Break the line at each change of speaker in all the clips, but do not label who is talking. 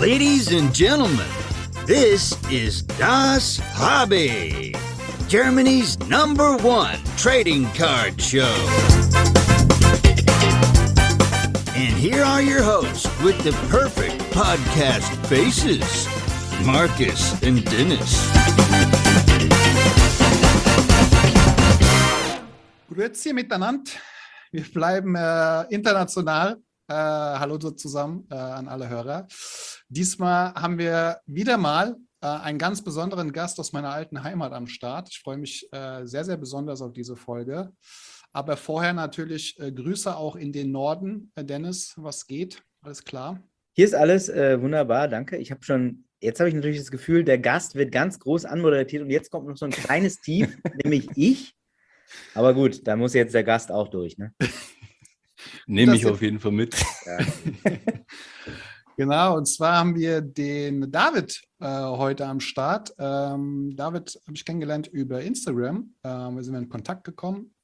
Ladies and gentlemen, this is Das Hobby, Germany's #1 trading card show. And here are your hosts with the perfect podcast faces, Marcus and Dennis.
Grüezi miteinander. Wir bleiben international. Hallo zusammen an alle Hörer. Diesmal haben wir wieder mal einen ganz besonderen Gast aus meiner alten Heimat am Start. Ich freue mich sehr, sehr besonders auf diese Folge. Aber vorher natürlich Grüße auch in den Norden. Dennis, was geht? Alles klar?
Hier ist alles wunderbar, danke. Jetzt habe ich natürlich das Gefühl, der Gast wird ganz groß anmoderiert und jetzt kommt noch so ein kleines Tief, nämlich ich. Aber gut, da muss jetzt der Gast auch durch, ne?
Nehme ich auf jeden Fall mit.
Ja.
Genau, und zwar haben wir den David heute am Start. David habe ich kennengelernt über Instagram. Wir sind in Kontakt gekommen.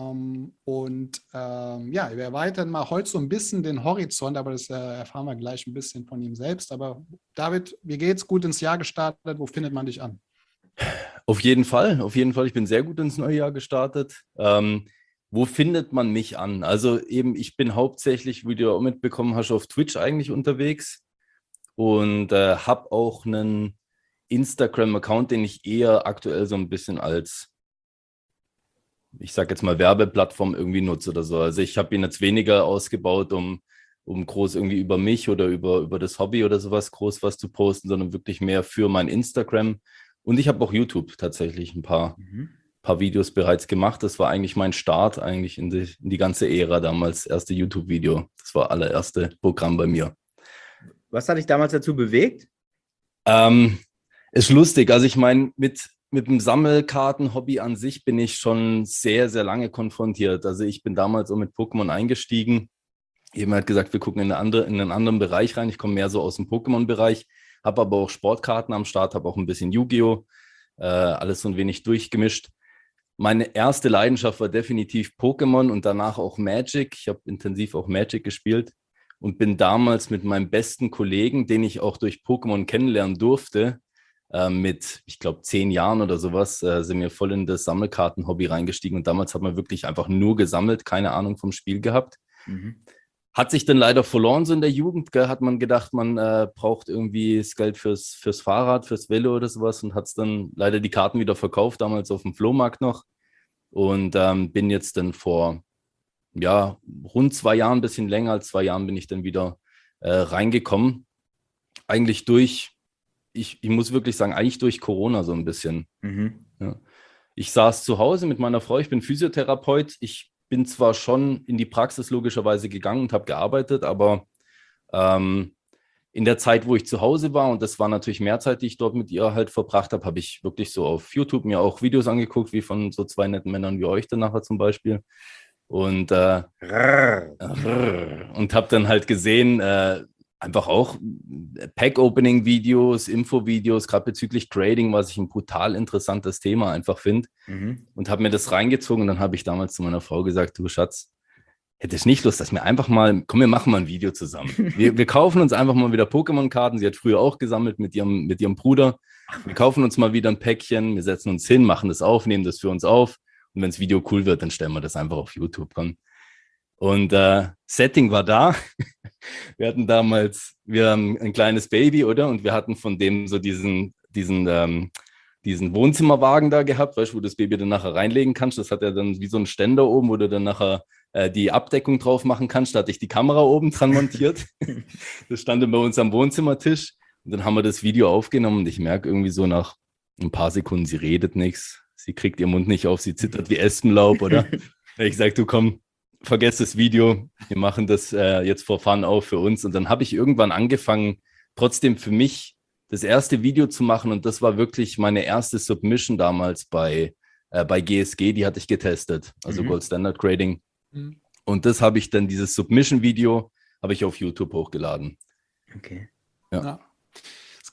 Wir erweitern mal heute so ein bisschen den Horizont, aber das erfahren wir gleich ein bisschen von ihm selbst. Aber David, wie geht's? Gut ins Jahr gestartet. Wo findet man dich an?
Auf jeden Fall. Ich bin sehr gut ins neue Jahr gestartet. Wo findet man mich an? Also eben, ich bin hauptsächlich, wie du auch mitbekommen hast, auf Twitch eigentlich unterwegs und habe auch einen Instagram-Account, den ich eher aktuell so ein bisschen als, ich sage jetzt mal, Werbeplattform irgendwie nutze oder so. Also ich habe ihn jetzt weniger ausgebaut, um groß irgendwie über mich oder über das Hobby oder sowas groß was zu posten, sondern wirklich mehr für mein Instagram. Und ich habe auch YouTube tatsächlich ein paar Videos bereits gemacht. Das war eigentlich mein Start eigentlich in die ganze Ära damals, erste YouTube-Video. Das war allererste Programm bei mir.
Was hat dich damals dazu bewegt?
Ist lustig. Also ich meine, mit dem Sammelkarten-Hobby an sich bin ich schon sehr, sehr lange konfrontiert. Also ich bin damals auch mit Pokémon eingestiegen. Jemand hat gesagt, wir gucken in einen anderen Bereich rein. Ich komme mehr so aus dem Pokémon-Bereich, habe aber auch Sportkarten am Start, habe auch ein bisschen Yu-Gi-Oh! Alles so ein wenig durchgemischt. Meine erste Leidenschaft war definitiv Pokémon und danach auch Magic. Ich habe intensiv auch Magic gespielt und bin damals mit meinem besten Kollegen, den ich auch durch Pokémon kennenlernen durfte, mit, ich glaube, 10 Jahren oder sowas, sind wir voll in das Sammelkarten-Hobby reingestiegen. Und damals hat man wirklich einfach nur gesammelt, keine Ahnung vom Spiel gehabt. Hat sich dann leider verloren so in der Jugend, gell? Hat man gedacht, man braucht irgendwie das Geld fürs Fahrrad, fürs Velo oder sowas und hat es dann leider die Karten wieder verkauft, damals auf dem Flohmarkt noch. Und bin jetzt dann vor rund 2 Jahren, ein bisschen länger als 2 Jahren, bin ich dann wieder reingekommen. Eigentlich ich muss wirklich sagen, eigentlich durch Corona so ein bisschen. Ja. Ich saß zu Hause mit meiner Frau, ich bin Physiotherapeut, ich bin zwar schon in die Praxis logischerweise gegangen und habe gearbeitet, aber in der Zeit, wo ich zu Hause war, und das war natürlich mehr Zeit, die ich dort mit ihr halt verbracht habe, habe ich wirklich so auf YouTube mir auch Videos angeguckt, wie von so 2 netten Männern wie euch dann nachher zum Beispiel. Und habe dann halt gesehen, einfach auch Pack-Opening-Videos, Info-Videos, gerade bezüglich Trading, was ich ein brutal interessantes Thema einfach finde. Und habe mir das reingezogen und dann habe ich damals zu meiner Frau gesagt, du Schatz, hättest nicht Lust, dass wir einfach mal, komm, wir machen mal ein Video zusammen. Wir kaufen uns einfach mal wieder Pokémon-Karten. Sie hat früher auch gesammelt mit ihrem Bruder. Wir kaufen uns mal wieder ein Päckchen, wir setzen uns hin, machen das auf, nehmen das für uns auf. Und wenn das Video cool wird, dann stellen wir das einfach auf YouTube. Komm. Und Setting war da. Wir hatten damals, ein kleines Baby, oder? Und wir hatten von dem so diesen Wohnzimmerwagen da gehabt, weißt du, wo das Baby dann nachher reinlegen kannst. Das hat ja dann wie so ein Ständer oben, wo du dann nachher die Abdeckung drauf machen kannst. Da hatte ich die Kamera oben dran montiert. Das stand dann bei uns am Wohnzimmertisch. Und dann haben wir das Video aufgenommen und ich merke irgendwie so nach ein paar Sekunden, sie redet nichts. Sie kriegt ihren Mund nicht auf, sie zittert wie Espenlaub, oder? Da habe ich gesagt, du komm, vergesst das Video, wir machen das jetzt for fun auch für uns. Und dann habe ich irgendwann angefangen, trotzdem für mich das erste Video zu machen. Und das war wirklich meine erste Submission damals bei GSG, die hatte ich getestet, also Gold Standard Grading. Und das habe ich dann, dieses Submission-Video, habe ich auf YouTube hochgeladen.
Okay.
Ja.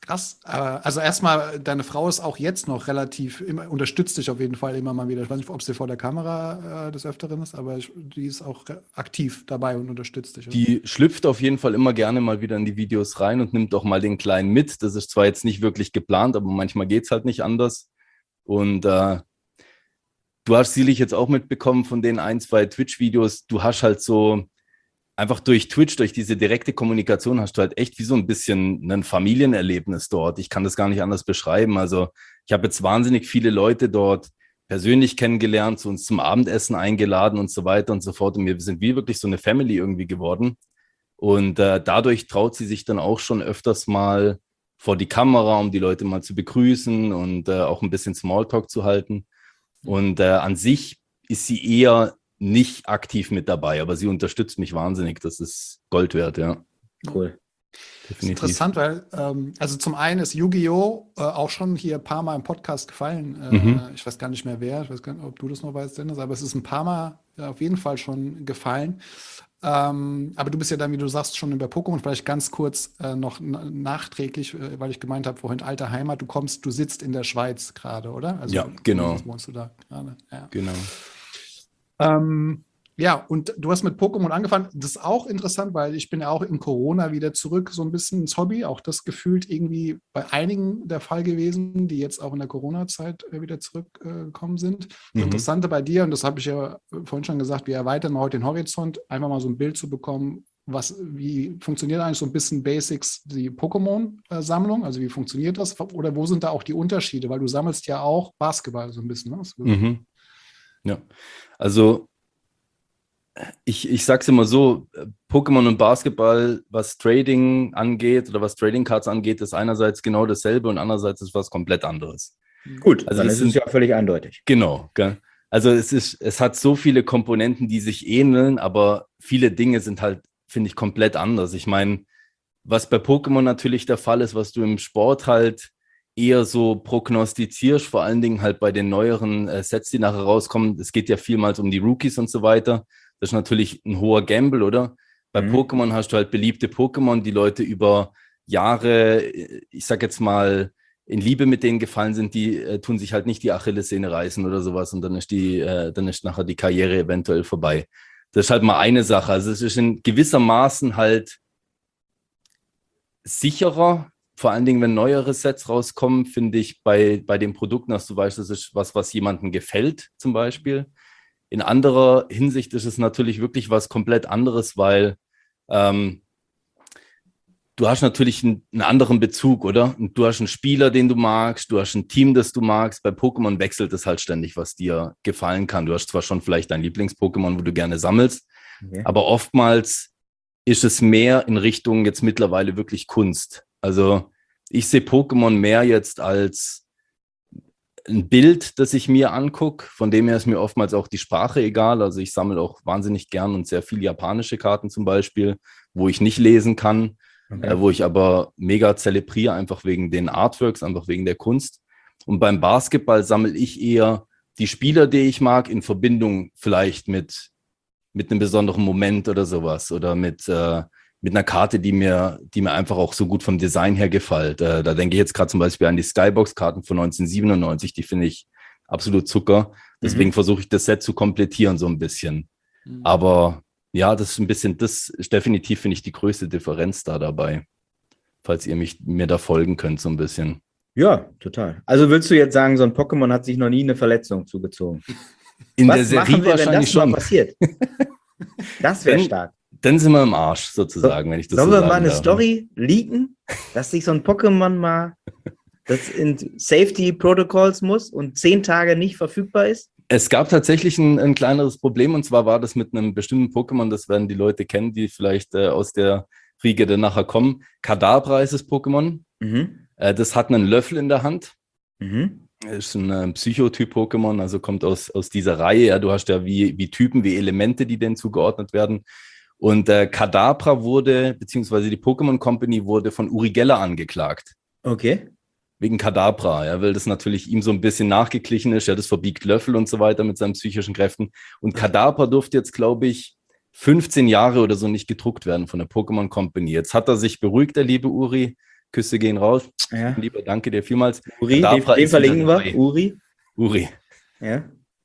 Krass. Also erstmal, deine Frau ist auch jetzt noch relativ, unterstützt dich auf jeden Fall immer mal wieder. Ich weiß nicht, ob sie vor der Kamera des Öfteren ist, aber die ist auch aktiv dabei und unterstützt dich. Oder?
Die schlüpft auf jeden Fall immer gerne mal wieder in die Videos rein und nimmt auch mal den Kleinen mit. Das ist zwar jetzt nicht wirklich geplant, aber manchmal geht es halt nicht anders. Und du hast sicherlich jetzt auch mitbekommen von den 1, 2 Twitch-Videos, du hast halt so einfach durch Twitch, durch diese direkte Kommunikation hast du halt echt wie so ein bisschen ein Familienerlebnis dort. Ich kann das gar nicht anders beschreiben. Also ich habe jetzt wahnsinnig viele Leute dort persönlich kennengelernt, zu uns zum Abendessen eingeladen und so weiter und so fort. Und wir sind wie wirklich so eine Family irgendwie geworden. Und dadurch traut sie sich dann auch schon öfters mal vor die Kamera, um die Leute mal zu begrüßen und auch ein bisschen Smalltalk zu halten. Und an sich ist sie eher nicht aktiv mit dabei, aber sie unterstützt mich wahnsinnig. Das ist Gold wert, ja.
Cool.
Definitiv.
Interessant, weil also zum einen ist Yu-Gi-Oh! Auch schon hier ein paar Mal im Podcast gefallen. Ich weiß gar nicht mehr wer, ich weiß gar nicht, ob du das noch weißt, Dennis, aber es ist ein paar Mal auf jeden Fall schon gefallen. Aber du bist ja dann, wie du sagst, schon über Pokémon. Vielleicht ganz kurz noch nachträglich, weil ich gemeint habe vorhin, alte Heimat, du sitzt in der Schweiz gerade, oder? Also,
ja, genau.
Wohnst du da gerade? Ja.
Genau.
Ja, und du hast mit Pokémon angefangen. Das ist auch interessant, weil ich bin ja auch in Corona wieder zurück so ein bisschen ins Hobby. Auch das gefühlt irgendwie bei einigen der Fall gewesen, die jetzt auch in der Corona-Zeit wieder zurückgekommen sind. Das Interessante bei dir, und das habe ich ja vorhin schon gesagt, wir erweitern heute den Horizont, einfach mal so ein Bild zu bekommen, wie funktioniert eigentlich so ein bisschen Basics die Pokémon-Sammlung? Also wie funktioniert das? Oder wo sind da auch die Unterschiede? Weil du sammelst ja auch Basketball so ein bisschen, ne?
Ja, also ich sage es immer so, Pokémon und Basketball, was Trading angeht oder was Trading Cards angeht, ist einerseits genau dasselbe und andererseits ist was komplett anderes.
Gut,
also
dann ist es ja völlig eindeutig.
Genau, gell? Also es hat so viele Komponenten, die sich ähneln, aber viele Dinge sind halt, finde ich, komplett anders. Ich meine, was bei Pokémon natürlich der Fall ist, was du im Sport halt eher so prognostizierst, vor allen Dingen halt bei den neueren Sets, die nachher rauskommen. Es geht ja vielmals um die Rookies und so weiter. Das ist natürlich ein hoher Gamble, oder? Bei Pokémon hast du halt beliebte Pokémon, die Leute über Jahre, ich sag jetzt mal, in Liebe mit denen gefallen sind, die tun sich halt nicht die Achillessehne reißen oder sowas und dann ist nachher die Karriere eventuell vorbei. Das ist halt mal eine Sache. Also es ist in gewissermaßen halt sicherer, vor allen Dingen, wenn neuere Sets rauskommen, finde ich bei den Produkten, dass du weißt, das ist was jemandem gefällt zum Beispiel. In anderer Hinsicht ist es natürlich wirklich was komplett anderes, weil du hast natürlich einen anderen Bezug, oder? Und du hast einen Spieler, den du magst, du hast ein Team, das du magst. Bei Pokémon wechselt es halt ständig, was dir gefallen kann. Du hast zwar schon vielleicht dein Lieblings-Pokémon, wo du gerne sammelst, aber oftmals ist es mehr in Richtung jetzt mittlerweile wirklich Kunst. Also ich sehe Pokémon mehr jetzt als ein Bild, das ich mir angucke. Von dem her ist mir oftmals auch die Sprache egal. Also ich sammle auch wahnsinnig gern und sehr viel japanische Karten zum Beispiel, wo ich nicht lesen kann, wo ich aber mega zelebriere, einfach wegen den Artworks, einfach wegen der Kunst. Und beim Basketball sammle ich eher die Spieler, die ich mag, in Verbindung vielleicht mit einem besonderen Moment oder sowas oder mit einer Karte, die mir einfach auch so gut vom Design her gefällt. Da denke ich jetzt gerade zum Beispiel an die Skybox-Karten von 1997, die finde ich absolut Zucker. Deswegen versuche ich das Set zu komplettieren so ein bisschen. Aber ja, das ist definitiv, finde ich, die größte Differenz da dabei. Falls ihr mir da folgen könnt so ein bisschen.
Ja, total. Also willst du jetzt sagen, so ein Pokémon hat sich noch nie eine Verletzung zugezogen?
In
Was
der Serie
machen wir,
wahrscheinlich
wenn das
schon.
mal passiert? Das wäre stark.
Dann sind wir im Arsch, sozusagen, wenn ich das so
sagen
sagen
darf. Sollen wir mal eine
darf.
Story leaken, dass sich so ein Pokémon mal das in Safety Protocols muss und 10 Tage nicht verfügbar ist?
Es gab tatsächlich ein kleineres Problem, und zwar war das mit einem bestimmten Pokémon, das werden die Leute kennen, die vielleicht aus der Riege dann nachher kommen. Kadabra ist das Pokémon. Das hat einen Löffel in der Hand. Ist ein Psychotyp-Pokémon, also kommt aus dieser Reihe. Ja, du hast ja wie Typen, wie Elemente, die denen zugeordnet werden. Und Kadabra wurde, beziehungsweise die Pokémon Company wurde von Uri Geller angeklagt.
Okay.
Wegen Kadabra, ja, weil das natürlich ihm so ein bisschen nachgeglichen ist. Ja, das verbiegt Löffel und so weiter mit seinen psychischen Kräften. Und Kadabra durfte jetzt, glaube ich, 15 Jahre oder so nicht gedruckt werden von der Pokémon Company. Jetzt hat er sich beruhigt, der liebe Uri. Küsse gehen raus.
Ja.
Lieber, danke dir vielmals.
Uri,
Kadabra
den
ist wieder
verlinken wir.
dabei.
Uri.
Uri.
Ja.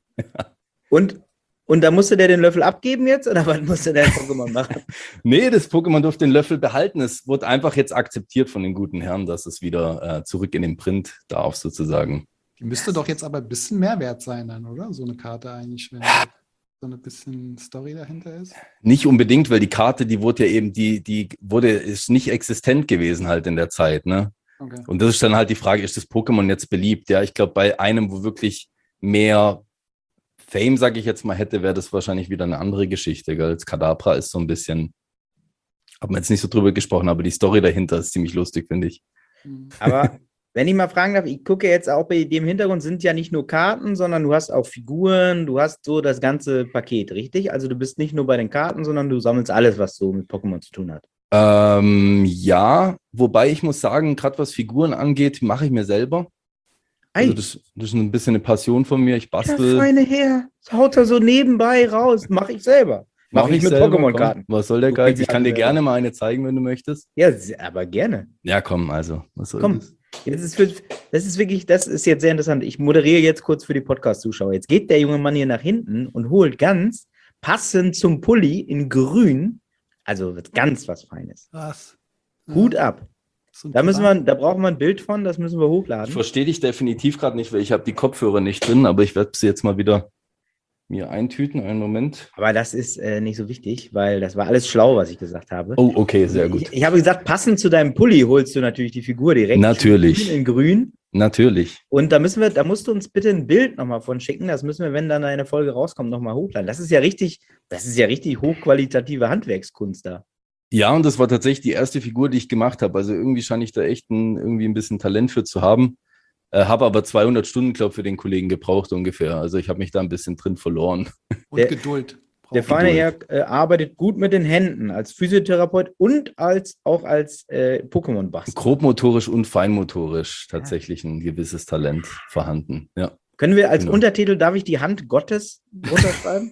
Und da musste der den Löffel abgeben jetzt oder was musste der Pokémon machen?
Nee, das Pokémon durfte den Löffel behalten. Es wurde einfach jetzt akzeptiert von den guten Herren, dass es wieder zurück in den Print darf, sozusagen.
Die müsste doch jetzt aber ein bisschen mehr wert sein dann, oder? So eine Karte eigentlich, wenn so ein bisschen Story dahinter ist.
Nicht unbedingt, weil die Karte, die wurde ja eben, ist nicht existent gewesen halt in der Zeit, ne?
Okay.
Und das ist dann halt die Frage, ist das Pokémon jetzt beliebt? Ja, ich glaube, bei einem, wo wirklich mehr Fame, sage ich jetzt mal, hätte, wäre das wahrscheinlich wieder eine andere Geschichte. Gell? Als Kadabra ist so ein bisschen, haben wir jetzt nicht so drüber gesprochen, aber die Story dahinter ist ziemlich lustig, finde ich.
Aber wenn ich mal fragen darf, ich gucke jetzt auch bei dem Hintergrund, sind ja nicht nur Karten, sondern du hast auch Figuren, du hast so das ganze Paket, richtig? Also du bist nicht nur bei den Karten, sondern du sammelst alles, was so mit Pokémon zu tun hat.
Ja, wobei ich muss sagen, gerade was Figuren angeht, mache ich mir selber. Also das ist ein bisschen eine Passion von mir. Ich
Der
bastel.
feine Herr, das haut er so nebenbei raus, mache ich selber. Mache ich mit
selber,
Pokémon-Karten.
komm. Was soll der
Du
Geiz?
kriegst
Ich kann dir
alle
gerne mal eine zeigen, wenn du möchtest.
Ja, aber gerne.
Ja, komm, also. Was soll
Komm.
das?
Das ist jetzt sehr interessant. Ich moderiere jetzt kurz für die Podcast-Zuschauer. Jetzt geht der junge Mann hier nach hinten und holt ganz passend zum Pulli in grün, also ganz was Feines.
Krass.
Hut ab.
So ein
Da
Privat-
brauchen wir ein Bild von, das müssen wir
Ich
hochladen.
verstehe dich definitiv gerade nicht, weil ich habe die Kopfhörer nicht drin, aber ich werde sie jetzt mal wieder mir eintüten. Einen Moment.
Aber das ist nicht so wichtig, weil das war alles schlau, was ich gesagt habe.
Oh, okay, sehr gut.
Ich habe gesagt, passend zu deinem Pulli holst du natürlich die Figur direkt.
Natürlich.
In grün.
Natürlich.
Und da musst du uns bitte ein Bild nochmal von schicken. Das müssen wir, wenn dann eine Folge rauskommt, nochmal hochladen. Das ist ja richtig hochqualitative Handwerkskunst da.
Ja, und das war tatsächlich die erste Figur, die ich gemacht habe. Also irgendwie scheine ich da echt irgendwie ein bisschen Talent für zu haben. Habe aber 200 Stunden, glaube ich, für den Kollegen gebraucht ungefähr. Also ich habe mich da ein bisschen drin verloren.
Und Geduld.
Der feine Herr arbeitet gut mit den Händen als Physiotherapeut und auch als Pokémon-Bastler.
Grobmotorisch und feinmotorisch tatsächlich ein gewisses Talent vorhanden. Ja.
Können wir als
Genau.
Untertitel, darf ich die Hand Gottes runterschreiben?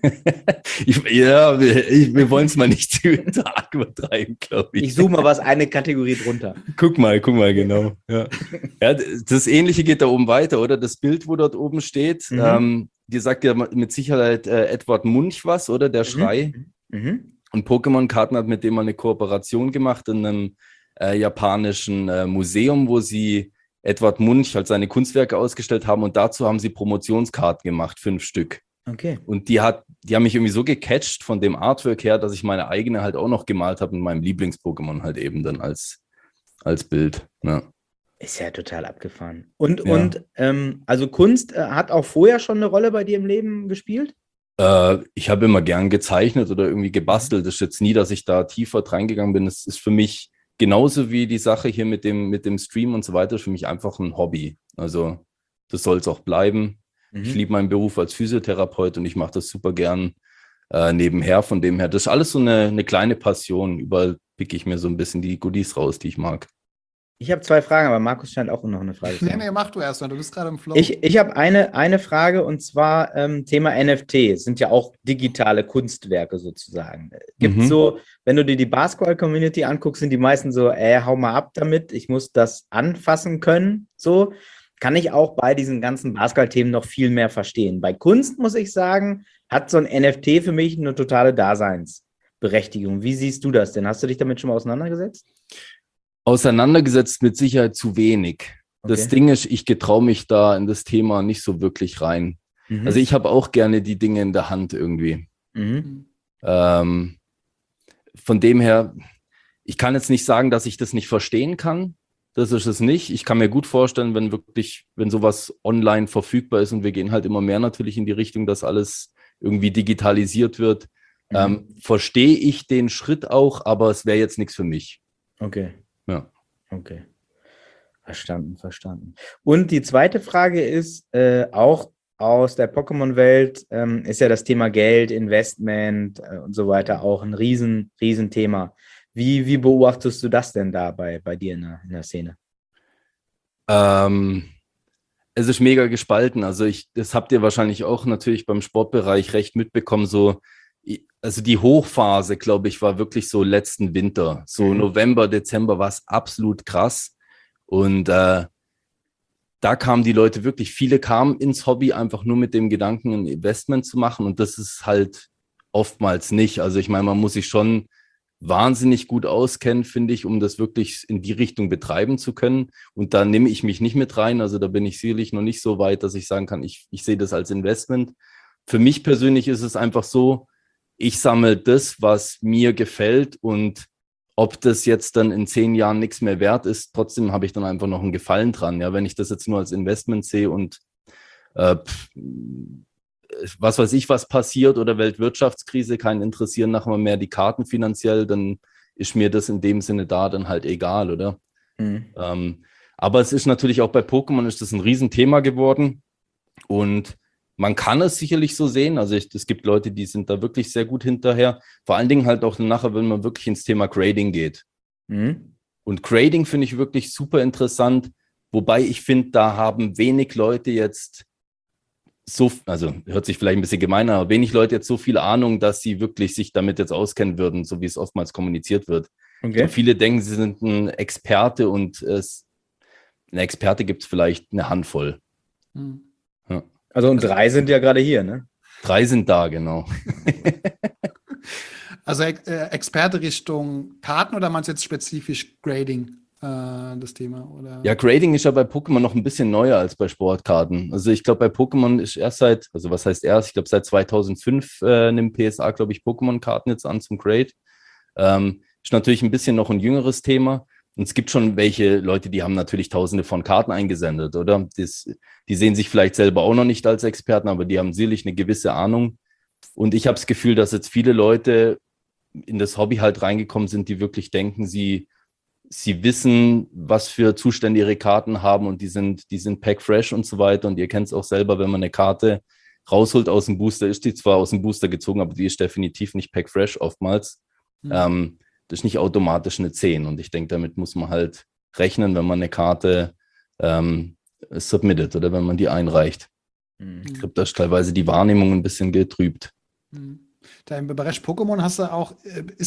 Wir wollen es mal nicht zu arg übertreiben, glaube ich.
Ich suche mal was, eine Kategorie drunter.
Guck mal, genau. Ja. Ja, das Ähnliche geht da oben weiter, oder? Das Bild, wo dort oben steht, dir sagt ja mit Sicherheit Edward Munch was, oder? Der Schrei.
Mhm.
Und Pokémon-Karten hat mit dem mal eine Kooperation gemacht in einem japanischen Museum, wo sie Edward Munch halt seine Kunstwerke ausgestellt haben und dazu haben sie Promotionskarten gemacht, 5 Stück.
Okay.
Und die haben mich irgendwie so gecatcht von dem Artwork her, dass ich meine eigene halt auch noch gemalt habe mit meinem Lieblings-Pokémon halt eben dann als Bild. Ja.
Ist ja total abgefahren. Und
Ja.
also Kunst hat auch vorher schon eine Rolle bei dir im Leben gespielt?
Ich habe immer gern gezeichnet oder irgendwie gebastelt. Das ist jetzt nie, dass ich da tiefer reingegangen bin. Es ist für mich genauso wie die Sache hier mit dem Stream und so weiter, ist für mich einfach ein Hobby. Also das soll es auch bleiben. Ich liebe meinen Beruf als Physiotherapeut und ich mache das super gern nebenher. Von dem her, das ist alles so eine kleine Passion. Überall picke ich mir so ein bisschen die Goodies raus, die ich mag.
Ich habe 2 Fragen, aber Markus scheint auch noch eine Frage zu haben.
Nee, mach du erst mal. Du bist gerade im Flow.
Ich habe eine Frage und zwar Thema NFT. Es sind ja auch digitale Kunstwerke sozusagen. Gibt so, wenn du dir die Basketball-Community anguckst, sind die meisten so, hau mal ab damit, ich muss das anfassen können. So kann ich auch bei diesen ganzen Basketball-Themen noch viel mehr verstehen. Bei Kunst, muss ich sagen, hat so ein NFT für mich eine totale Daseinsberechtigung. Wie siehst du das denn? Hast du dich damit schon mal auseinandergesetzt?
Auseinandergesetzt mit Sicherheit zu wenig.
Okay.
Das Ding ist, ich getraue mich da in das Thema nicht so wirklich rein. Also ich habe auch gerne die Dinge in der Hand irgendwie. Von dem her, ich kann jetzt nicht sagen, dass ich das nicht verstehen kann. Das ist es nicht. Ich kann mir gut vorstellen, wenn sowas online verfügbar ist und wir gehen halt immer mehr natürlich in die Richtung, dass alles irgendwie digitalisiert wird, verstehe ich den Schritt auch, aber es wäre jetzt nichts für mich.
Okay.
Ja.
Okay. Verstanden. Und die zweite Frage ist, auch aus der Pokémon-Welt ist ja das Thema Geld, Investment und so weiter auch ein Riesenthema. Wie beobachtest du das denn da bei dir in der Szene?
Es ist mega gespalten. Also das habt ihr wahrscheinlich auch natürlich beim Sportbereich recht mitbekommen. Also die Hochphase, glaube ich, war wirklich so letzten Winter. So November, Dezember war es absolut krass. Und da kamen die Leute wirklich, viele kamen ins Hobby einfach nur mit dem Gedanken, ein Investment zu machen. Und das ist halt oftmals nicht. Also ich meine, man muss sich schon wahnsinnig gut auskennen, finde ich, um das wirklich in die Richtung betreiben zu können. Und da nehme ich mich nicht mit rein. Also da bin ich sicherlich noch nicht so weit, dass ich sagen kann, ich sehe das als Investment. Für mich persönlich ist es einfach so, ich sammle das, was mir gefällt, und ob das jetzt dann in 10 Jahren nichts mehr wert ist, trotzdem habe ich dann einfach noch einen Gefallen dran. Ja, wenn ich das jetzt nur als Investment sehe und was weiß ich, was passiert oder Weltwirtschaftskrise, keinen interessieren nachher mehr die Karten finanziell, dann ist mir das in dem Sinne da dann halt egal, oder? Aber es ist natürlich auch bei Pokémon ist das ein Riesenthema geworden, und man kann es sicherlich so sehen. Also es gibt Leute, die sind da wirklich sehr gut hinterher. Vor allen Dingen halt auch nachher, wenn man wirklich ins Thema Grading geht. Und Grading finde ich wirklich super interessant, wobei ich finde, da haben wenig Leute jetzt so, also hört sich vielleicht ein bisschen gemein an, aber wenig Leute jetzt so viel Ahnung, dass sie wirklich sich damit jetzt auskennen würden, so wie es oftmals kommuniziert wird.
Okay.
Und viele denken, sie sind ein Experte, und ein Experte gibt es vielleicht eine Handvoll. Ja.
Also und 3 sind ja gerade hier, ne?
3 sind da, genau.
Also Experte Richtung Karten, oder meinst du jetzt spezifisch Grading, das Thema? Oder?
Ja, Grading ist ja bei Pokémon noch ein bisschen neuer als bei Sportkarten. Also ich glaube, bei Pokémon ist erst also was heißt erst? Ich glaube, seit 2005 nimmt PSA, glaube ich, Pokémon-Karten jetzt an zum Grade. Ist natürlich ein bisschen noch ein jüngeres Thema. Und es gibt schon welche Leute, die haben natürlich Tausende von Karten eingesendet, oder? Die sehen sich vielleicht selber auch noch nicht als Experten, aber die haben sicherlich eine gewisse Ahnung. Und ich habe das Gefühl, dass jetzt viele Leute in das Hobby halt reingekommen sind, die wirklich denken, sie wissen, was für Zustände ihre Karten haben, und die sind pack-fresh und so weiter. Und ihr kennt es auch selber, wenn man eine Karte rausholt aus dem Booster, ist die zwar aus dem Booster gezogen, aber die ist definitiv nicht pack-fresh oftmals. Das ist nicht automatisch eine 10. Und ich denke, damit muss man halt rechnen, wenn man eine Karte submittet oder wenn man die einreicht. Ich glaube, da ist teilweise die Wahrnehmung ein bisschen getrübt.
Da im Bereich Pokémon hast du auch,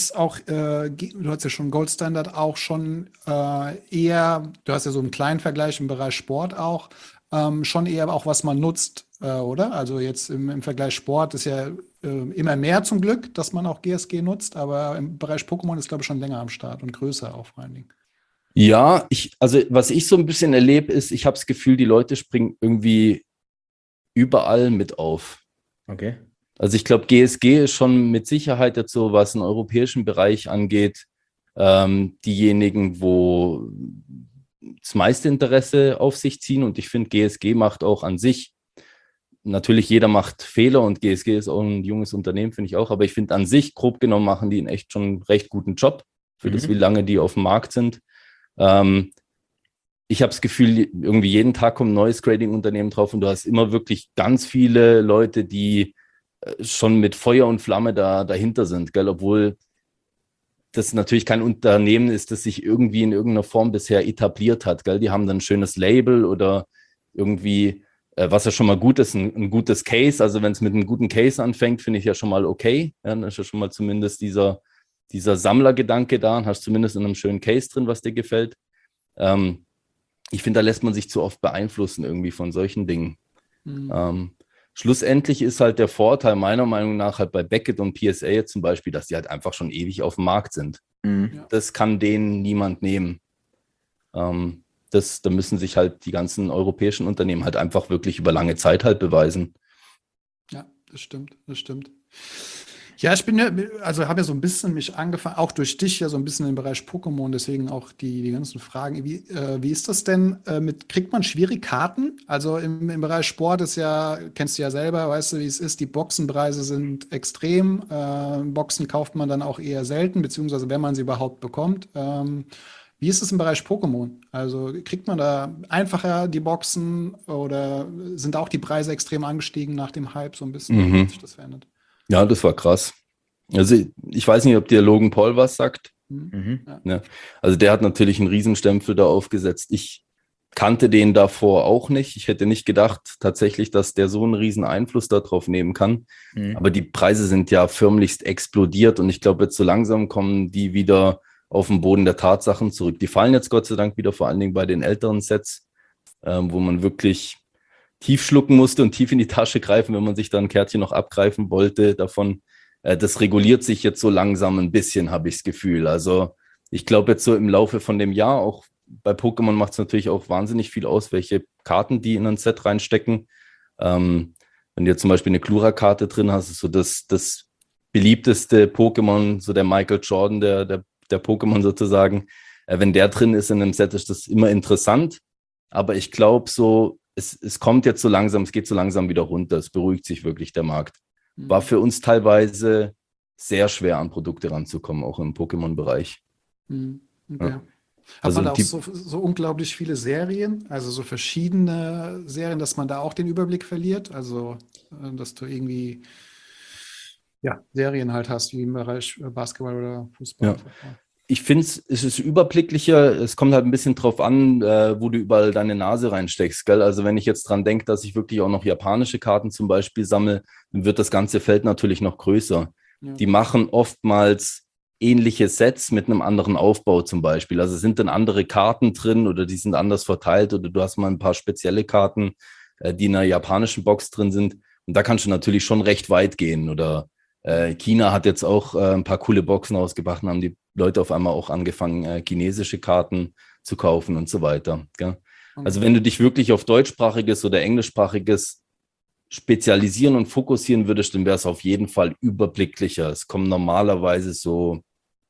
du hast ja schon Gold Standard auch schon eher, du hast ja so einen kleinen Vergleich im Bereich Sport auch, schon eher auch, was man nutzt, oder? Also jetzt im Vergleich Sport ist ja immer mehr zum Glück, dass man auch GSG nutzt, aber im Bereich Pokémon ist, glaube ich, schon länger am Start und größer auch vor allen Dingen.
Ja, also was ich so ein bisschen erlebe, ist, ich habe das Gefühl, die Leute springen irgendwie überall mit auf.
Okay.
Also ich glaube, GSG ist schon mit Sicherheit jetzt so, was den europäischen Bereich angeht, diejenigen, wo das meiste Interesse auf sich ziehen. Und ich finde, GSG macht auch an sich, natürlich jeder macht Fehler, und GSG ist auch ein junges Unternehmen, finde ich auch. Aber ich finde, an sich, grob genommen, machen die einen echt schon einen recht guten Job für das, wie lange die auf dem Markt sind. Ich habe das Gefühl, irgendwie jeden Tag kommt ein neues Grading-Unternehmen drauf, und du hast immer wirklich ganz viele Leute, die schon mit Feuer und Flamme dahinter sind, gell? Obwohl das natürlich kein Unternehmen ist, das sich irgendwie in irgendeiner Form bisher etabliert hat, gell? Die haben dann ein schönes Label oder irgendwie, was ja schon mal gut ist, ein gutes Case. Also wenn es mit einem guten Case anfängt, finde ich ja schon mal okay. Ja, dann ist ja schon mal zumindest dieser Sammlergedanke da, und hast zumindest in einem schönen Case drin, was dir gefällt. Ich finde, da lässt man sich zu oft beeinflussen irgendwie von solchen Dingen. Schlussendlich ist halt der Vorteil meiner Meinung nach halt bei Beckett und PSA jetzt zum Beispiel, dass die halt einfach schon ewig auf dem Markt sind. Das kann denen niemand nehmen. Da müssen sich halt die ganzen europäischen Unternehmen halt einfach wirklich über lange Zeit halt beweisen.
Ja, das stimmt. Ja, ich bin ja, also habe ja so ein bisschen mich angefangen, auch durch dich ja so ein bisschen im Bereich Pokémon, deswegen auch die ganzen Fragen. Wie ist das denn kriegt man schwierige Karten? Also im Bereich Sport ist ja, kennst du ja selber, weißt du, wie es ist, die Boxenpreise sind extrem. Boxen kauft man dann auch eher selten, beziehungsweise wenn man sie überhaupt bekommt. Wie ist es im Bereich Pokémon? Also kriegt man da einfacher die Boxen, oder sind auch die Preise extrem angestiegen nach dem Hype so ein bisschen? Wie hat sich das verändert?
Ja, das war krass. Also ich weiß nicht, ob dir Logan Paul was sagt. Ja. Also der hat natürlich einen Riesenstempel da aufgesetzt. Ich kannte den davor auch nicht. Ich hätte nicht gedacht tatsächlich, dass der so einen riesen Einfluss darauf nehmen kann. Aber die Preise sind ja förmlichst explodiert, und ich glaube, jetzt so langsam kommen die wieder auf den Boden der Tatsachen zurück. Die fallen jetzt Gott sei Dank wieder, vor allen Dingen bei den älteren Sets, wo man wirklich tief schlucken musste und tief in die Tasche greifen, wenn man sich da ein Kärtchen noch abgreifen wollte davon. Das reguliert sich jetzt so langsam ein bisschen, habe ich das Gefühl. Also ich glaube jetzt so im Laufe von dem Jahr, auch bei Pokémon macht es natürlich auch wahnsinnig viel aus, welche Karten die in ein Set reinstecken. Wenn du jetzt zum Beispiel eine Klura-Karte drin hast, ist so das beliebteste Pokémon, so der Michael Jordan der Pokémon sozusagen. Wenn der drin ist in einem Set, ist das immer interessant. Aber ich glaube so, es kommt jetzt so langsam, es geht so langsam wieder runter. Es beruhigt sich wirklich der Markt. War für uns teilweise sehr schwer, an Produkte ranzukommen, auch im Pokémon-Bereich.
Okay.
Ja.
Hat
Also
man da auch so unglaublich viele Serien, also so verschiedene Serien, dass man da auch den Überblick verliert? Also, dass du irgendwie Serien halt hast, wie im Bereich Basketball oder Fußball.
Ja. Ich finde, es ist überblicklicher. Es kommt halt ein bisschen drauf an, wo du überall deine Nase reinsteckst, gell? Also wenn ich jetzt dran denke, dass ich wirklich auch noch japanische Karten zum Beispiel sammle, dann wird das ganze Feld natürlich noch größer.
Ja.
Die machen oftmals ähnliche Sets mit einem anderen Aufbau zum Beispiel. Also sind dann andere Karten drin oder die sind anders verteilt oder du hast mal ein paar spezielle Karten, die in einer japanischen Box drin sind. Und da kannst du natürlich schon recht weit gehen. Oder China hat jetzt auch ein paar coole Boxen rausgebracht und haben die Leute auf einmal auch angefangen, chinesische Karten zu kaufen und so weiter. Gell?
Okay.
Also wenn du dich wirklich auf deutschsprachiges oder englischsprachiges spezialisieren und fokussieren würdest, dann wäre es auf jeden Fall überblicklicher. Es kommen normalerweise so,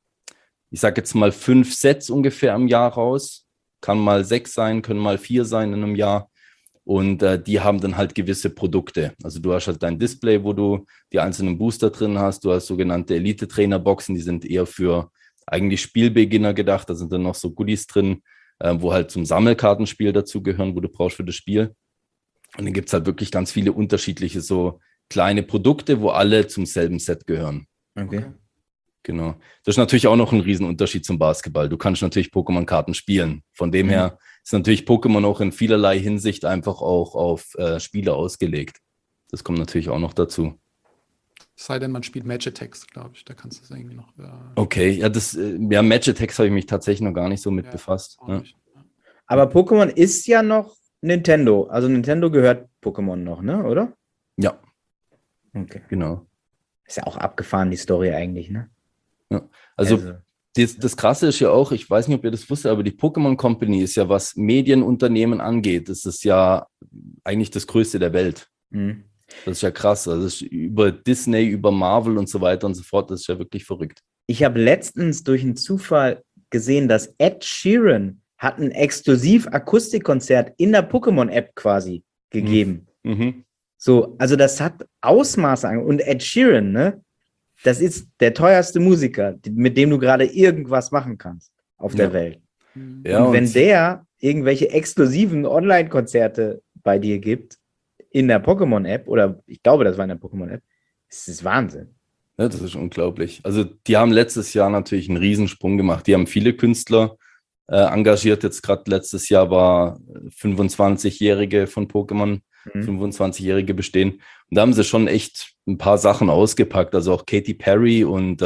ich sage jetzt mal 5 Sets ungefähr im Jahr raus. Kann mal 6 sein, können mal 4 sein in einem Jahr. Und die haben dann halt gewisse Produkte. Also du hast halt dein Display, wo du die einzelnen Booster drin hast. Du hast sogenannte Elite-Trainer-Boxen, die sind eher für eigentlich Spielbeginner gedacht. Da sind dann noch so Goodies drin, wo halt zum Sammelkartenspiel dazugehören, wo du brauchst für das Spiel. Und dann gibt es halt wirklich ganz viele unterschiedliche so kleine Produkte, wo alle zum selben Set gehören.
Okay.
Genau. Das ist natürlich auch noch ein Riesenunterschied zum Basketball. Du kannst natürlich Pokémon-Karten spielen. Von dem her ist natürlich Pokémon auch in vielerlei Hinsicht einfach auch auf Spiele ausgelegt. Das kommt natürlich auch noch dazu.
Es sei denn, man spielt Magitex, glaube ich. Da kannst du es irgendwie noch.
Okay, ja, Magitex habe ich mich tatsächlich noch gar nicht so mit befasst. Ja.
Aber Pokémon ist ja noch Nintendo. Also Nintendo gehört Pokémon noch, ne? Oder?
Ja.
Okay.
Genau.
Ist ja auch abgefahren, die Story eigentlich, ne?
Ja. Also das Krasse ist ja auch, ich weiß nicht, ob ihr das wusstet, aber die Pokémon Company ist ja, was Medienunternehmen angeht, das ist ja eigentlich das Größte der Welt.
Mhm.
Das ist ja krass. Also das ist über Disney, über Marvel und so weiter und so fort, das ist ja wirklich verrückt.
Ich habe letztens durch einen Zufall gesehen, dass Ed Sheeran hat ein Exklusiv-Akustikkonzert in der Pokémon-App quasi gegeben.
Mhm.
So, also das hat Ausmaße an. Und Ed Sheeran, ne? Das ist der teuerste Musiker, mit dem du gerade irgendwas machen kannst auf der Welt.
Ja,
und wenn der irgendwelche exklusiven Online-Konzerte bei dir gibt, in der Pokémon-App, oder ich glaube, das war in der Pokémon-App, das ist Wahnsinn.
Ja, das ist unglaublich. Also die haben letztes Jahr natürlich einen Riesensprung gemacht. Die haben viele Künstler engagiert. Jetzt gerade letztes Jahr war 25-Jährige von Pokémon, 25-Jährige bestehen. Und da haben sie schon echt ein paar Sachen ausgepackt. Also auch Katy Perry und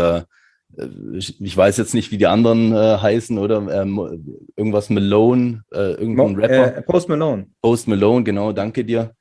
ich weiß jetzt nicht, wie die anderen heißen, oder irgendwas Malone, irgendein Rapper.
Post Malone.
Post Malone, genau, danke dir.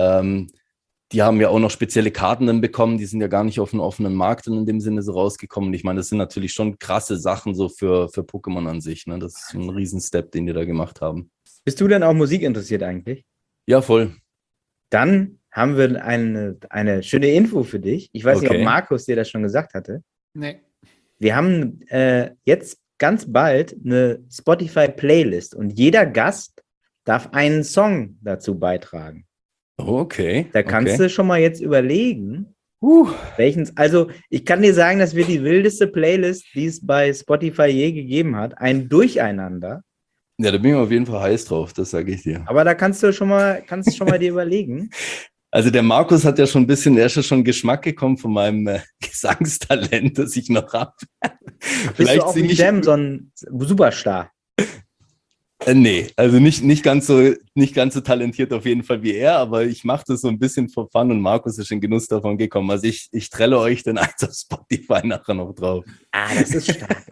Die haben ja auch noch spezielle Karten dann bekommen, die sind ja gar nicht auf den offenen Markt in dem Sinne so rausgekommen. Ich meine, das sind natürlich schon krasse Sachen so für Pokémon an sich. Ne? Das ist ein Riesenstep, den die da gemacht haben.
Bist du denn auch Musik interessiert eigentlich?
Ja, voll.
Dann haben wir eine schöne Info für dich. Ich weiß nicht, ob Markus dir das schon gesagt hatte.
Nee.
Wir haben jetzt ganz bald eine Spotify-Playlist und jeder Gast darf einen Song dazu beitragen.
Okay.
Da kannst du schon mal jetzt überlegen, also ich kann dir sagen, dass wir die wildeste Playlist, die es bei Spotify je gegeben hat, ein Durcheinander.
Ja, da bin ich auf jeden Fall heiß drauf, das sage ich dir.
Aber da kannst du schon mal dir überlegen.
Also der Markus hat ja schon ein bisschen, er ist ja schon Geschmack gekommen von meinem Gesangstalent, das ich noch habe.
Bist du auch wie Jam so ein Superstar?
Nee, also nicht ganz so talentiert auf jeden Fall wie er, aber ich mache das so ein bisschen for fun und Markus ist in Genuss davon gekommen. Also ich trelle euch dann eins auf Spotify nachher noch drauf.
Ah, das ist stark, ey.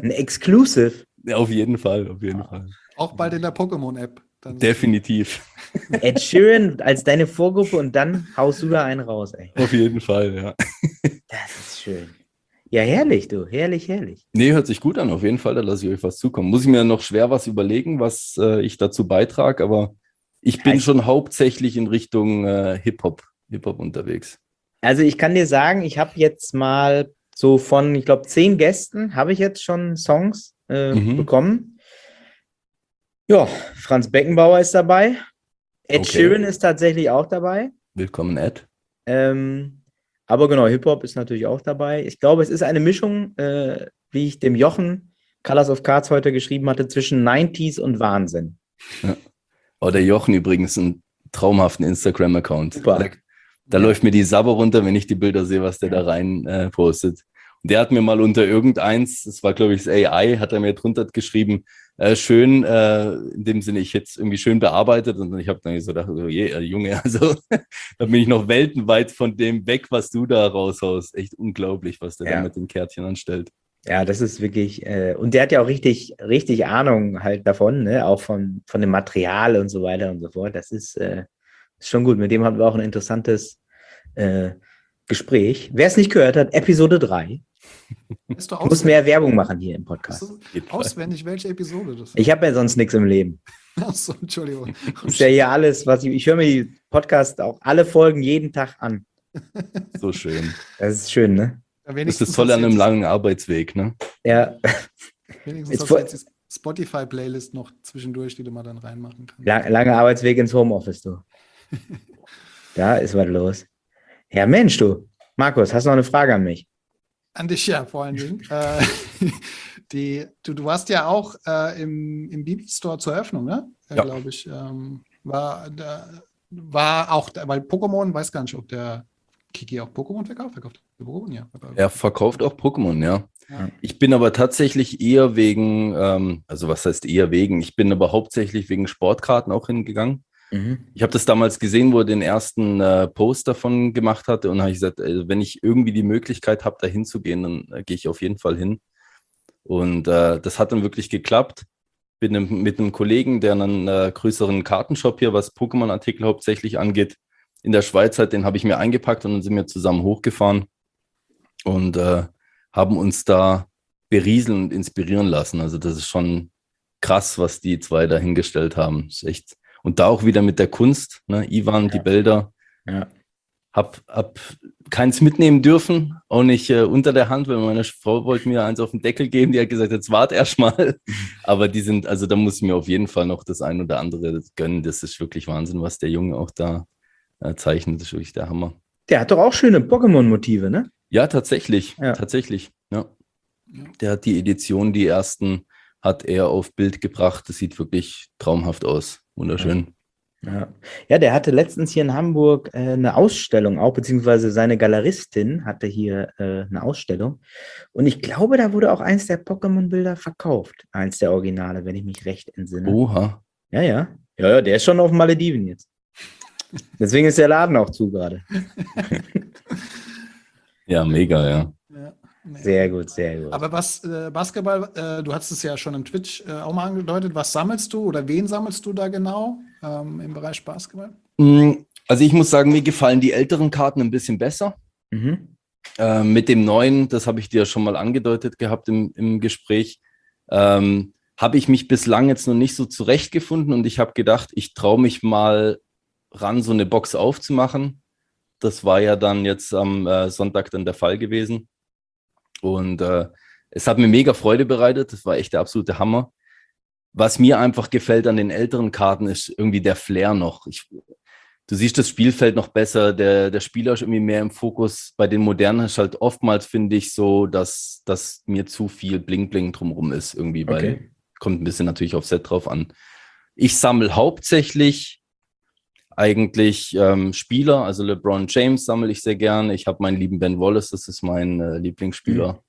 Ein Exclusive.
Ja, auf jeden Fall, auf jeden Fall.
Auch bald in der Pokémon-App. Dann
Definitiv.
Ed Sheeran als deine Vorgruppe und dann haust du da einen raus, ey.
Auf jeden Fall, ja.
Das ist schön. Ja, herrlich, du. Herrlich, herrlich.
Nee, hört sich gut an, auf jeden Fall, da lasse ich euch was zukommen. Muss ich mir noch schwer was überlegen, was ich dazu beitrage, aber ich bin schon hauptsächlich in Richtung Hip-Hop unterwegs.
Also ich kann dir sagen, ich habe jetzt mal so von, ich glaube, 10 Gästen habe ich jetzt schon Songs bekommen. Ja, Franz Beckenbauer ist dabei. Ed Sheeran ist tatsächlich auch dabei.
Willkommen, Ed.
Aber genau, Hip-Hop ist natürlich auch dabei. Ich glaube, es ist eine Mischung, wie ich dem Jochen Colors of Cards heute geschrieben hatte, zwischen 90s und Wahnsinn.
Ja. Oh, der Jochen übrigens, einen traumhaften Instagram-Account.
Super.
Da läuft mir die Sabber runter, wenn ich die Bilder sehe, was der da rein postet. Und der hat mir mal unter irgendeins, das war glaube ich das AI, hat er mir drunter geschrieben, schön, in dem Sinne, ich hätte es irgendwie schön bearbeitet und ich habe dann so gedacht, oh je, Junge, also da bin ich noch weltenweit von dem weg, was du da raushaust. Echt unglaublich, was der da mit den Kärtchen anstellt.
Ja, das ist wirklich, und der hat ja auch richtig Ahnung halt davon, ne? Auch von dem Material und so weiter und so fort. Das ist schon gut. Mit dem hatten wir auch ein interessantes Gespräch. Wer es nicht gehört hat, Episode 3. Ich muss mehr Werbung machen hier im Podcast.
Auswendig, welche Episode das ist?
Ich habe ja sonst nichts im Leben.
Achso, Entschuldigung.
Das ist ja hier alles, was ich höre mir die Podcasts auch alle Folgen jeden Tag an.
So schön.
Das ist schön, ne?
Ja,
das ist toll an einem langen Arbeitsweg, ne?
Ja.
Wenigstens hast du jetzt die Spotify-Playlist noch zwischendurch, die du mal dann reinmachen kannst.
Langer Arbeitsweg ins Homeoffice, du. Da ist was los. Ja, Mensch, du. Markus, hast du noch eine Frage an mich?
An dich ja, vor allen Dingen. Du warst ja auch im Bibi-Store zur Eröffnung, ne?
Ja.
Glaube ich. War auch, weil Pokémon, weiß gar nicht, ob der Kiki auch Pokémon verkauft. Verkauft Pokémon, ja.
Er verkauft auch Pokémon, ja.
Ja.
Ich bin aber tatsächlich eher wegen, also was heißt eher wegen? Ich bin aber hauptsächlich wegen Sportkarten auch hingegangen. Ich habe das damals gesehen, wo er den ersten Post davon gemacht hatte und habe ich gesagt, wenn ich irgendwie die Möglichkeit habe, da hinzugehen, dann gehe ich auf jeden Fall hin. Und das hat dann wirklich geklappt. Bin mit einem Kollegen, der einen größeren Kartenshop hier, was Pokémon-Artikel hauptsächlich angeht, in der Schweiz hat, den habe ich mir eingepackt und dann sind wir zusammen hochgefahren und haben uns da berieseln und inspirieren lassen. Also das ist schon krass, was die zwei da hingestellt haben. Das ist echt. Und da auch wieder mit der Kunst, ne? Ivan, die Bilder.
Ja.
Hab keins mitnehmen dürfen, auch nicht unter der Hand, weil meine Frau wollte mir eins auf den Deckel geben, die hat gesagt, jetzt warte erst mal. Aber die sind, also da muss ich mir auf jeden Fall noch das ein oder andere gönnen. Das ist wirklich Wahnsinn, was der Junge auch da zeichnet. Das ist wirklich der Hammer.
Der hat doch auch schöne Pokémon-Motive, ne?
Ja, tatsächlich.
Ja.
Tatsächlich, ja. Der hat die Edition, die ersten, hat er auf Bild gebracht. Das sieht wirklich traumhaft aus. Wunderschön.
Ja, der hatte letztens hier in Hamburg eine Ausstellung auch, beziehungsweise seine Galeristin hatte hier eine Ausstellung. Und ich glaube, da wurde auch eins der Pokémon-Bilder verkauft. Eins der Originale, wenn ich mich recht entsinne.
Oha.
Ja, der ist schon auf Malediven jetzt. Deswegen ist der Laden auch zu gerade.
Ja, mega, ja.
Sehr gut, sehr gut.
Aber was Basketball, du hast es ja schon im Twitch auch mal angedeutet, was sammelst du oder wen sammelst du da genau im Bereich Basketball?
Also ich muss sagen, mir gefallen die älteren Karten ein bisschen besser. Mit dem neuen, das habe ich dir schon mal angedeutet gehabt im Gespräch, habe ich mich bislang jetzt noch nicht so zurechtgefunden und ich habe gedacht, ich traue mich mal ran, so eine Box aufzumachen. Das war ja dann jetzt am Sonntag dann der Fall gewesen. Und es hat mir mega Freude bereitet. Das war echt der absolute Hammer. Was mir einfach gefällt an den älteren Karten, ist irgendwie der Flair noch. Du siehst das Spielfeld noch besser. Der Spieler ist irgendwie mehr im Fokus. Bei den modernen ist halt oftmals, finde ich, so, dass mir zu viel Bling-Bling drumherum ist. Irgendwie, weil kommt ein bisschen natürlich aufs Set drauf an. Ich sammle hauptsächlich eigentlich Spieler, also LeBron James sammle ich sehr gern. Ich habe meinen lieben Ben Wallace, das ist mein Lieblingsspieler.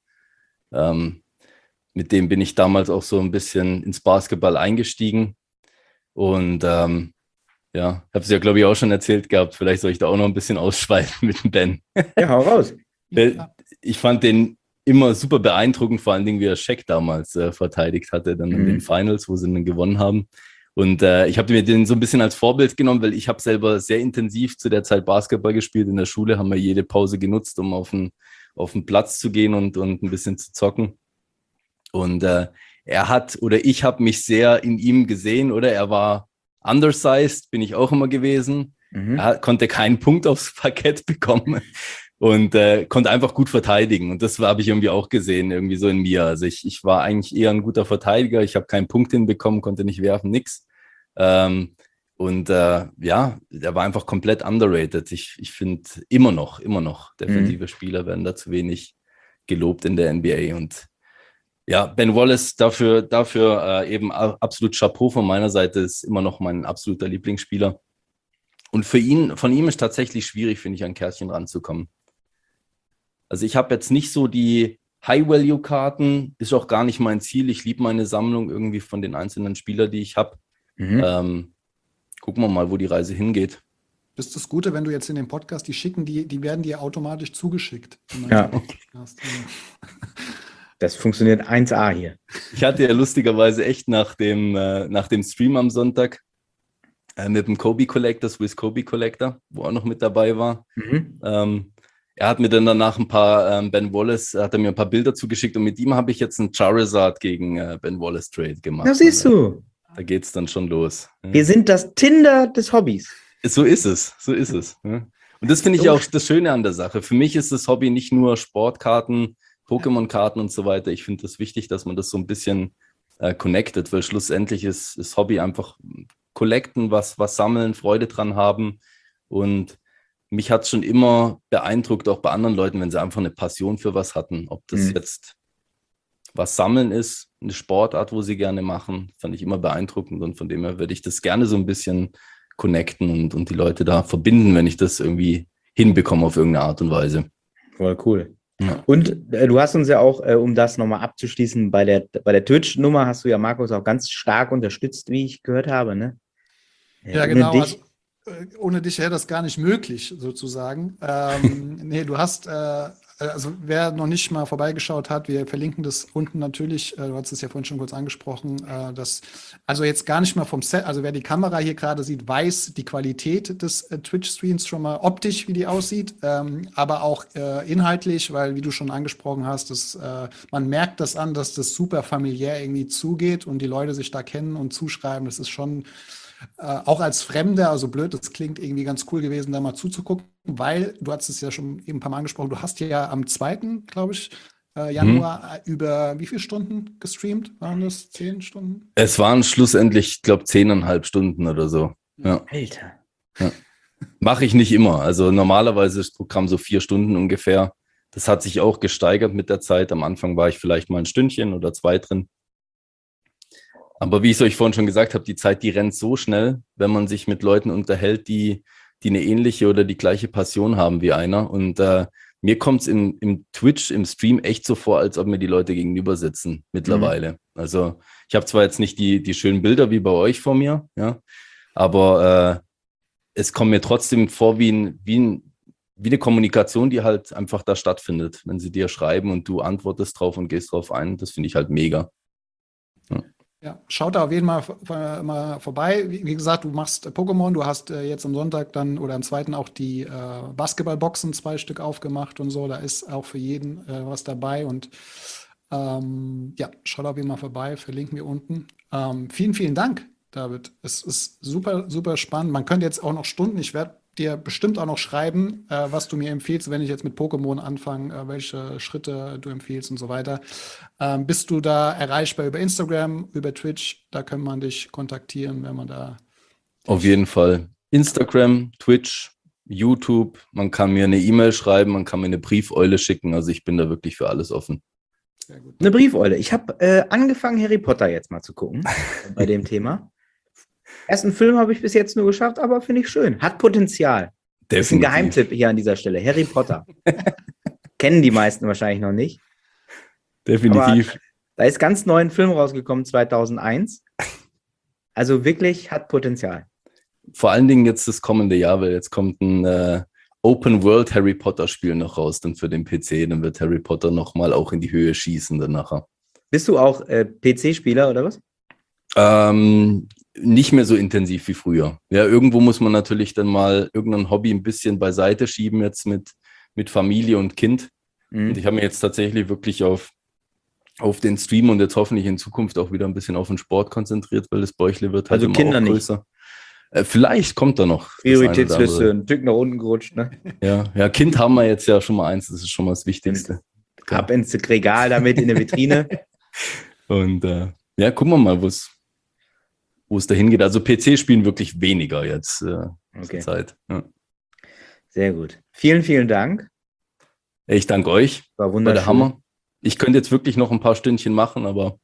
Mit dem bin ich damals auch so ein bisschen ins Basketball eingestiegen. Und habe es ja, glaube ich, auch schon erzählt gehabt. Vielleicht soll ich da auch noch ein bisschen ausschweifen mit dem Ben.
Ja, hau raus.
Ich fand den immer super beeindruckend, vor allen Dingen, wie er Shaq damals verteidigt hatte, dann in den Finals, wo sie dann gewonnen haben. Und ich habe mir den so ein bisschen als Vorbild genommen, weil ich habe selber sehr intensiv zu der Zeit Basketball gespielt. In der Schule haben wir jede Pause genutzt, um auf den Platz zu gehen und ein bisschen zu zocken. Und ich habe mich sehr in ihm gesehen, oder? Er war undersized, bin ich auch immer gewesen. Er konnte keinen Punkt aufs Parkett bekommen und konnte einfach gut verteidigen. Und das habe ich irgendwie auch gesehen, irgendwie so in mir. Also ich war eigentlich eher ein guter Verteidiger. Ich habe keinen Punkt hinbekommen, konnte nicht werfen, nix. Der war einfach komplett underrated. Ich finde immer noch, defensive Spieler werden da zu wenig gelobt in der NBA. Und ja, Ben Wallace dafür eben absolut Chapeau von meiner Seite, ist immer noch mein absoluter Lieblingsspieler. Und von ihm ist tatsächlich schwierig, finde ich, an Kärtchen ranzukommen. Also ich habe jetzt nicht so die High-Value-Karten, ist auch gar nicht mein Ziel. Ich liebe meine Sammlung irgendwie von den einzelnen Spielern, die ich habe. Gucken wir mal, wo die Reise hingeht.
Das ist das Gute, wenn du jetzt in den Podcast, die werden dir automatisch zugeschickt.
Ja. Das funktioniert 1A hier.
Ich hatte ja lustigerweise echt nach dem Stream am Sonntag mit dem Kobe Collector, Swiss Kobe Collector, wo er noch mit dabei war. Er hat mir dann danach ein paar Ben Wallace, hat er mir ein paar Bilder zugeschickt und mit ihm habe ich jetzt einen Charizard gegen Ben Wallace Trade gemacht.
Da siehst du.
Da geht es dann schon los.
Wir sind das Tinder des Hobbys.
So ist es. Ja. Und das finde ich auch das Schöne an der Sache. Für mich ist das Hobby nicht nur Sportkarten, Pokémon-Karten und so weiter. Ich finde es wichtig, dass man das so ein bisschen connectet, weil schlussendlich ist Hobby einfach collecten, was sammeln, Freude dran haben. Und mich hat es schon immer beeindruckt, auch bei anderen Leuten, wenn sie einfach eine Passion für was hatten. Ob das jetzt was Sammeln ist, eine Sportart, wo sie gerne machen, fand ich immer beeindruckend. Und von dem her würde ich das gerne so ein bisschen connecten und die Leute da verbinden, wenn ich das irgendwie hinbekomme auf irgendeine Art und Weise.
Voll cool. Ja. Und du hast uns ja auch, um das nochmal abzuschließen, bei der Twitch-Nummer hast du ja Markus auch ganz stark unterstützt, wie ich gehört habe, ne?
Ja, genau. Also, ohne dich wäre das gar nicht möglich, sozusagen. Nee, du hast, also wer noch nicht mal vorbeigeschaut hat, wir verlinken das unten natürlich, du hast es ja vorhin schon kurz angesprochen, also jetzt gar nicht mal vom Set, also wer die Kamera hier gerade sieht, weiß die Qualität des Twitch-Streams schon mal optisch, wie die aussieht, aber auch inhaltlich, weil, wie du schon angesprochen hast, man merkt das an, dass das super familiär irgendwie zugeht und die Leute sich da kennen und zuschreiben, das ist schon auch als Fremder, also blöd, das klingt irgendwie ganz cool gewesen, da mal zuzugucken, weil, du hast es ja schon eben ein paar Mal angesprochen, du hast ja am 2., glaube ich, Januar über wie viele Stunden gestreamt? Waren das 10 Stunden?
Es waren schlussendlich, ich glaube, 10,5 Stunden oder so. Ja.
Alter.
Ja. Mache ich nicht immer. Also normalerweise ist das Programm so 4 Stunden ungefähr. Das hat sich auch gesteigert mit der Zeit. Am Anfang war ich vielleicht mal ein Stündchen oder 2 drin. Aber wie ich es euch vorhin schon gesagt habe, die Zeit, die rennt so schnell, wenn man sich mit Leuten unterhält, die eine ähnliche oder die gleiche Passion haben wie einer. Und mir kommt es im Twitch, im Stream echt so vor, als ob mir die Leute gegenüber sitzen mittlerweile. Also ich habe zwar jetzt nicht die schönen Bilder wie bei euch vor mir, ja, aber es kommt mir trotzdem vor wie eine Kommunikation, die halt einfach da stattfindet, wenn sie dir schreiben und du antwortest drauf und gehst drauf ein. Das finde ich halt mega.
Ja, schaut da auf jeden Fall mal vorbei. Wie gesagt, du machst Pokémon, du hast jetzt am Sonntag dann oder am 2. auch die Basketballboxen 2 Stück aufgemacht und so. Da ist auch für jeden was dabei und ja, schaut auf jeden Fall vorbei, verlinken wir unten. Vielen, vielen Dank, David. Es ist super, super spannend. Man könnte jetzt auch noch Stunden, ich werde dir bestimmt auch noch schreiben, was du mir empfiehlst, wenn ich jetzt mit Pokémon anfange, welche Schritte du empfiehlst und so weiter. Bist du da erreichbar über Instagram, über Twitch? Da kann man dich kontaktieren, wenn man da...
Auf jeden Fall. Instagram, Twitch, YouTube. Man kann mir eine E-Mail schreiben, man kann mir eine Briefeule schicken. Also ich bin da wirklich für alles offen.
Sehr gut.
Eine Briefeule. Ich habe angefangen, Harry Potter jetzt mal zu gucken bei dem Thema. Ersten Film habe ich bis jetzt nur geschafft, aber finde ich schön. Hat Potenzial.
Definitiv.
Das ist ein Geheimtipp hier an dieser Stelle. Harry Potter. Kennen die meisten wahrscheinlich noch nicht.
Definitiv.
Aber da ist ganz neu ein Film rausgekommen, 2001. Also wirklich hat Potenzial.
Vor allen Dingen jetzt das kommende Jahr, weil jetzt kommt ein Open World Harry Potter Spiel noch raus, dann für den PC. Dann wird Harry Potter nochmal auch in die Höhe schießen dann nachher.
Bist du auch PC-Spieler oder was?
Nicht mehr so intensiv wie früher. Ja, irgendwo muss man natürlich dann mal irgendein Hobby ein bisschen beiseite schieben jetzt mit Familie und Kind. Und ich habe mich jetzt tatsächlich wirklich auf den Stream und jetzt hoffentlich in Zukunft auch wieder ein bisschen auf den Sport konzentriert, weil das Bäuchle wird halt
Also
immer
Kinder
auch größer. Vielleicht kommt da noch.
Prioritätsliste, ein Stück nach unten gerutscht, ne?
Ja, Kind haben wir jetzt ja schon mal eins, das ist schon mal das Wichtigste.
Ab ins Regal damit in der Vitrine.
Und ja, gucken wir mal, wo es dahin geht. Also PC spielen wirklich weniger jetzt zur Zeit. Ja.
Sehr gut. Vielen, vielen Dank.
Ich danke euch.
War
War
wunderschön.
der Hammer. Ich könnte jetzt wirklich noch ein paar Stündchen machen, aber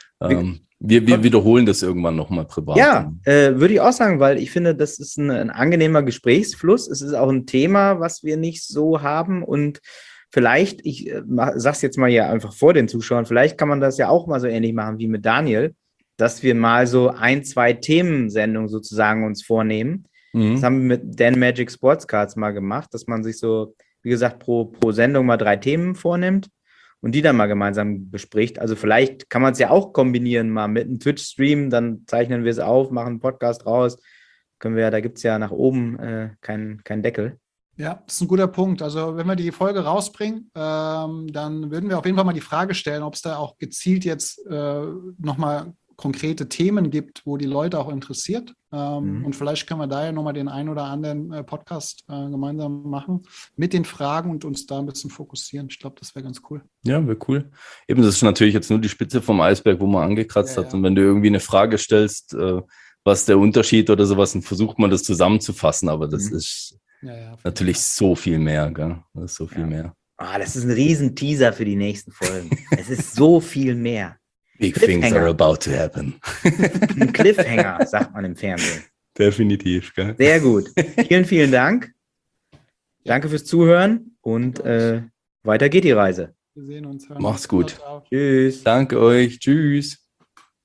wir wiederholen das irgendwann nochmal privat.
Ja, würde ich auch sagen, weil ich finde, das ist ein angenehmer Gesprächsfluss. Es ist auch ein Thema, was wir nicht so haben und vielleicht, ich sag's jetzt mal hier einfach vor den Zuschauern, vielleicht kann man das ja auch mal so ähnlich machen wie mit Daniel, dass wir mal so 1-2 Themensendungen sozusagen uns vornehmen. Das haben wir mit Dan Magic Sports Cards mal gemacht, dass man sich so, wie gesagt, pro Sendung mal 3 Themen vornimmt und die dann mal gemeinsam bespricht. Also vielleicht kann man es ja auch kombinieren, mal mit einem Twitch-Stream, dann zeichnen wir es auf, machen einen Podcast raus. Da gibt es ja nach oben keinen Deckel.
Ja, das ist ein guter Punkt. Also wenn wir die Folge rausbringen, dann würden wir auf jeden Fall mal die Frage stellen, ob es da auch gezielt jetzt nochmal konkrete Themen gibt, wo die Leute auch interessiert. Und vielleicht können wir da ja nochmal den einen oder anderen Podcast gemeinsam machen mit den Fragen und uns da ein bisschen fokussieren. Ich glaube, das wäre ganz cool.
Ja, wäre cool. Eben, das ist natürlich jetzt nur die Spitze vom Eisberg, wo man angekratzt hat. Und wenn du irgendwie eine Frage stellst, was der Unterschied oder sowas, dann versucht man das zusammenzufassen. Aber das ist natürlich so viel mehr. Gell? Das ist so viel mehr.
Das ist ein riesen Teaser für die nächsten Folgen. Es ist so viel mehr.
Big things are about to happen.
Ein Cliffhanger, sagt man im Fernsehen.
Definitiv. Gell?
Sehr gut. Vielen, vielen Dank. Danke fürs Zuhören und weiter geht die Reise.
Wir sehen uns.
Macht's gut.
Tschüss.
Danke euch. Tschüss.